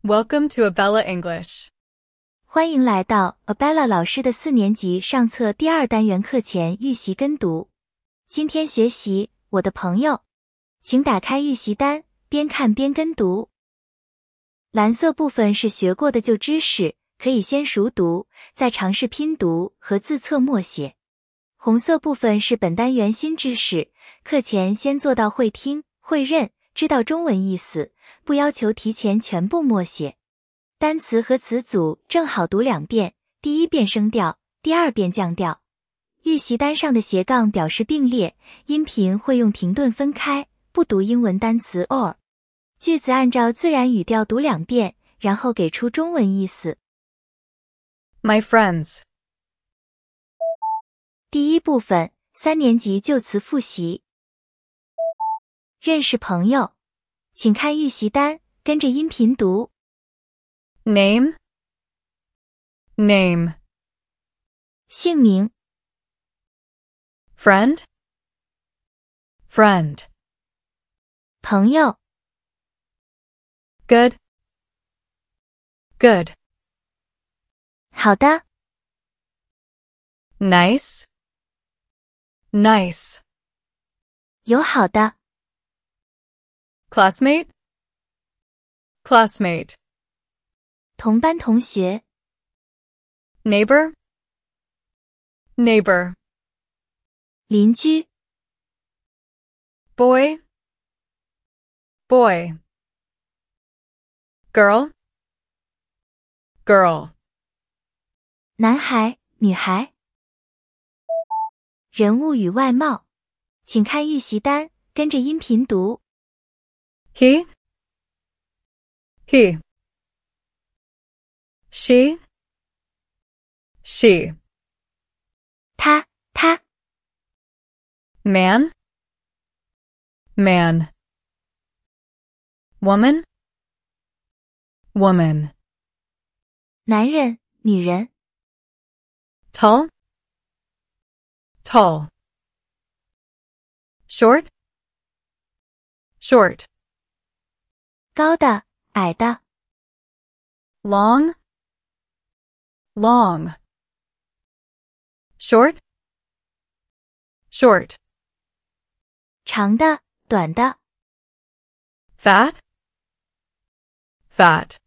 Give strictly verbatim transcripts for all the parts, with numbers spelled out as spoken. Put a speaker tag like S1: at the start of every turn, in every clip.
S1: Welcome to Abella English.
S2: 欢迎来到 Abella 老师的四年级上册第二单元课前预习跟读。今天学习我的朋友，请打开预习单，边看边跟读。蓝色部分是学过的旧知识，可以先熟读，再尝试拼读和自测默写。红色部分是本单元新知识，课前先做到会听、会认，知道中文意思，不要求提前全部默写。单词和词组正好读两遍，第一遍升调，第二遍降调。预习单上的斜杠表示并列，音频会用停顿分开，不读英文单词 or。句子按照自然语调读两遍，然后给出中文意思。
S1: My friends.
S2: 第一部分，三年级旧词复习。认识朋友，请看预习单，跟着音频读。
S1: Name. Name.
S2: 姓名。
S1: Friend. Friend.
S2: 朋友。
S1: Good. Good.
S2: 好的。
S1: Nice. Nice.
S2: 友好的。
S1: Classmate. Classmate.
S2: 同班同学。
S1: Neighbor. Neighbor.
S2: 邻居。
S1: Boy. Boy. Girl. Girl.
S2: 男孩、女孩。人物与外貌，请看预习单，跟着音频读。
S1: He. He. She. She.
S2: 他、她。
S1: Man. Man. Woman. Woman.
S2: 男人、女人。
S1: Tall. Tall. Short. Short.
S2: 高的、矮的。
S1: Long. Long. Short. Short.
S2: 长的、短的。
S1: Fat. Fat.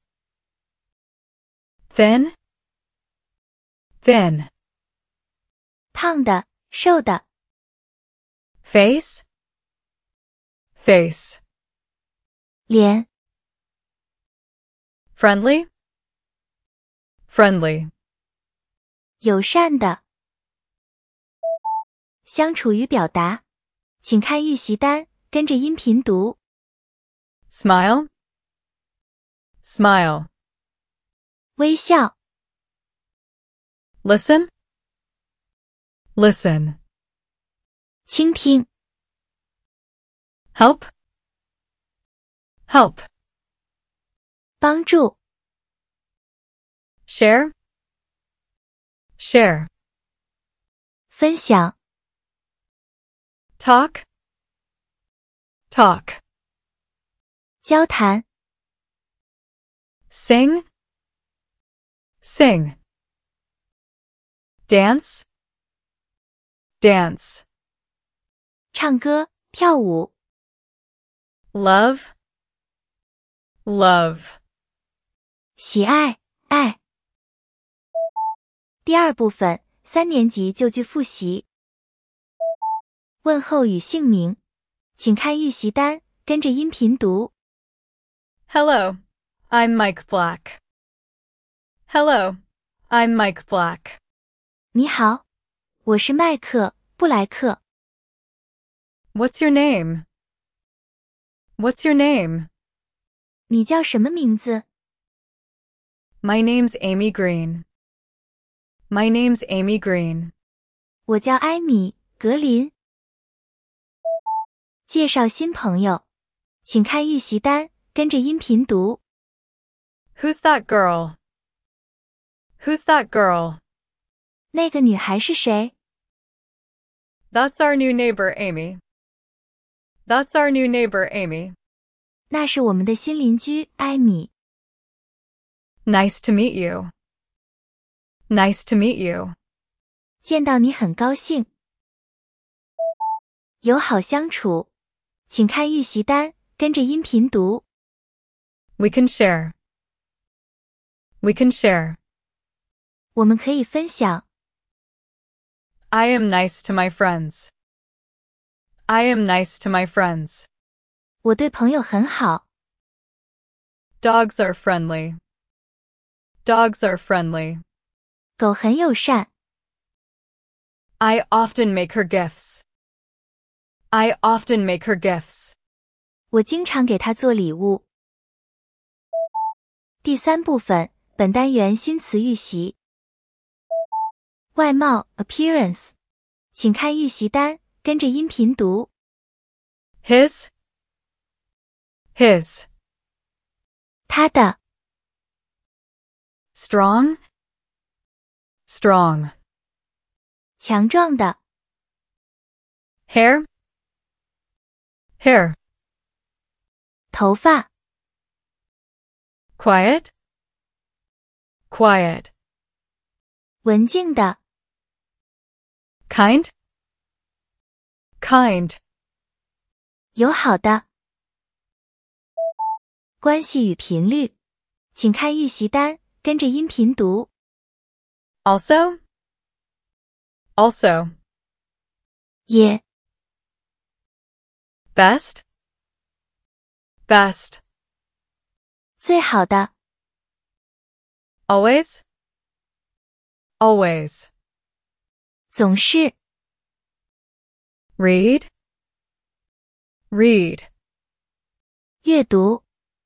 S1: Thin. Thin.
S2: 胖的、瘦的。
S1: Face. Face.
S2: 脸。
S1: Friendly. Friendly.
S2: 友善的。相处与表达，请看预习单，跟着音频读。
S1: Smile. Smile.
S2: 微笑。
S1: Listen. Listen.
S2: 倾听。
S1: Help. Help.
S2: 帮助。
S1: Share. Share.
S2: 分享。
S1: Talk. Talk.
S2: 交谈。
S1: Sing. Sing. Dance. Dance.
S2: 唱歌、跳舞。
S1: Love. Love.
S2: 喜爱、爱。第二部分，三年级旧句复习。问候与姓名，请看预习单，跟着音频读。
S1: Hello. I'm Mike Black. Hello. I'm Mike Black.
S2: 你好，我是麦克·布莱克。
S1: What's your name? What's your name?
S2: 你叫什么名字？
S1: My name's Amy Green. My name's Amy Green.
S2: 我叫艾米·格林。介绍新朋友，请看预习单，跟着音频读。
S1: Who's that girl? Who's that girl?
S2: 那个女孩是谁？
S1: That's our new neighbor, Amy. That's our new neighbor, Amy.
S2: 那是我们的新邻居艾米。
S1: Nice to meet you. Nice to meet you.
S2: 见到你很高兴。友好相处。请看预习单，跟着音频读。
S1: We can share. We can share.
S2: 我们可以分享。
S1: I am nice to my friends. I am nice to my friends.
S2: 我对朋友很好。
S1: Dogs are friendly. Dogs are friendly.
S2: 狗很友善。
S1: I often make her gifts. I often make her gifts.
S2: 我经常给她做礼物。第三部分，本单元新词预习。外貌 appearance， 请看预习单，跟着音频读。
S1: His. His.
S2: 他的。
S1: Strong. Strong.
S2: 强壮的。
S1: Hair. Hair.
S2: 头发。
S1: Quiet. Quiet.
S2: 文静的。
S1: Kind. Kind.
S2: 友好的。关系与频率，请看预习单，跟着音频读。
S1: Also. Also.
S2: 也。
S1: Best. Best.
S2: 最好的。
S1: Always. Always.
S2: 总是。
S1: Read. Read.
S2: 阅读。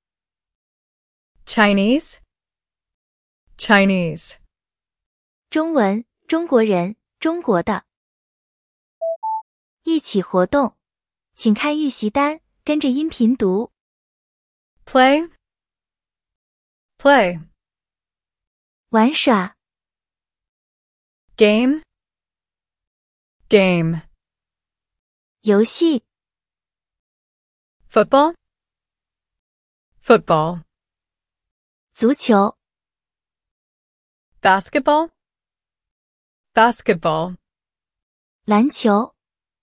S1: Chinese. Chinese.
S2: 中文，中国人，中国的。一起活动，请看预习单，跟着音频读。
S1: Play. Play.
S2: 玩耍。
S1: Game. Game.
S2: 游戏。
S1: Football. Football.
S2: 足球。
S1: Basketball. Basketball.
S2: 篮球。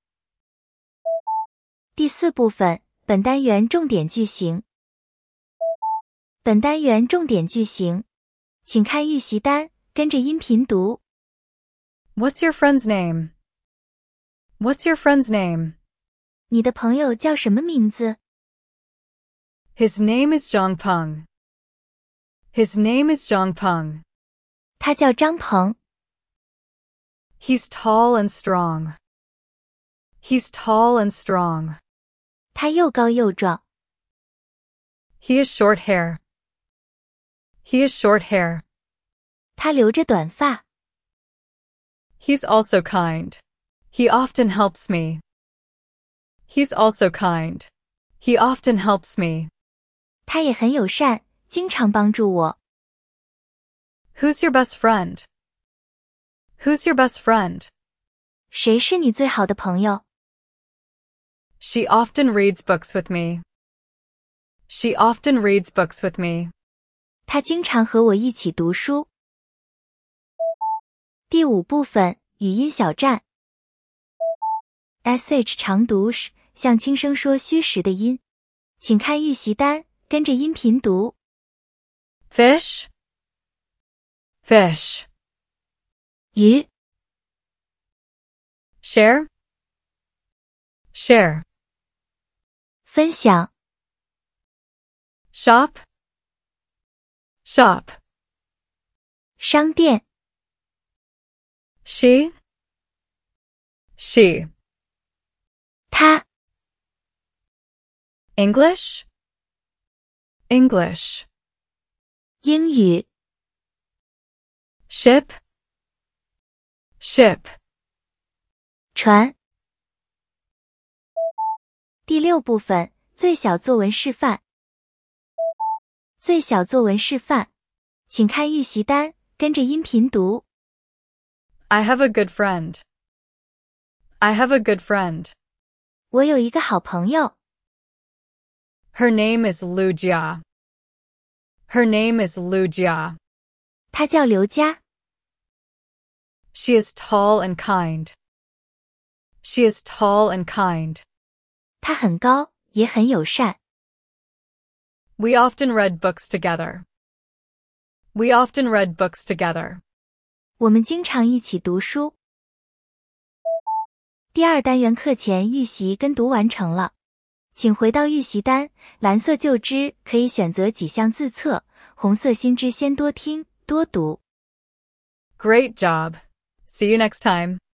S2: 第四部分，本单元重点句型。本单元重点句型，请看预习单，跟着音频读。
S1: What's your friend's name? What's your friend's name?
S2: 你的朋友叫什么名字？
S1: His name is Zhang Peng. His name is Zhang Peng.
S2: 他叫张鹏。
S1: He's tall and strong. He's tall and strong.
S2: 他又高又壮。
S1: He has short hair. He has short hair.
S2: 他留着短发。
S1: He's also kind. He often helps me. He's also kind. He often helps me.
S2: 他也很友善，经常帮助我。
S1: Who's your best friend? Who's your best friend?
S2: 谁是你最好的朋友？
S1: She often reads books with me. She often reads books with me.
S2: 他经常和我一起读书。第五部分，语音小站。sh 长读 sh， 像轻声说虚实的音。请看预习单，跟着音频读。
S1: Fish. Fish.
S2: 鱼。
S1: Share. Share.
S2: 分享。
S1: Shop. Shop.
S2: 商店。
S1: She. She.
S2: 他。
S1: English. English.
S2: 英语。
S1: Ship. Ship.
S2: 船。第六部分，最小作文示范。最小作文示范，请看预习单，跟着音频读。
S1: I have a good friend. I have a good friend.
S2: 我有一个好朋友。
S1: Her name is Lu Jia. Her name is Lu Jia.
S2: 她叫刘佳。
S1: She is tall and kind. She is tall and kind.
S2: 她很高，也很友善。
S1: We often read books together. We often read books together.
S2: 我们经常一起读书。第二单元课前预习跟读完成了，请回到预习单，蓝色旧知可以选择几项自测，红色新知先多听多读。
S1: Great job. See you next time.